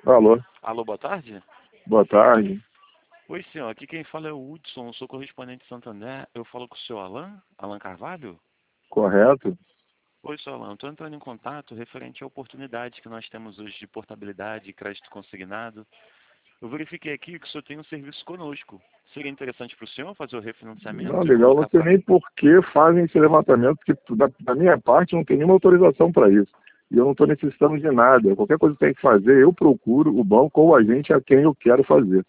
Alô, Alô, boa tarde? boa tarde. Oi, senhor. Aqui quem fala é o Hudson, sou correspondente de Santander. Eu falo com o senhor Alan Carvalho? Correto? Oi, senhor Alan. Estou entrando em contato referente à oportunidade que nós temos hoje de portabilidade e crédito consignado. Eu verifiquei aqui que o senhor tem um serviço conosco. Seria interessante para o senhor fazer o Não, refinanciamento e legal, não colocar sei para... nem por que fazem esse levantamento, porque da minha parte não tem nenhuma autorização para isso. E eu não estou necessitando de nada. Qualquer coisa que tem que fazer, eu procuro o banco ou o agente a quem eu quero fazer.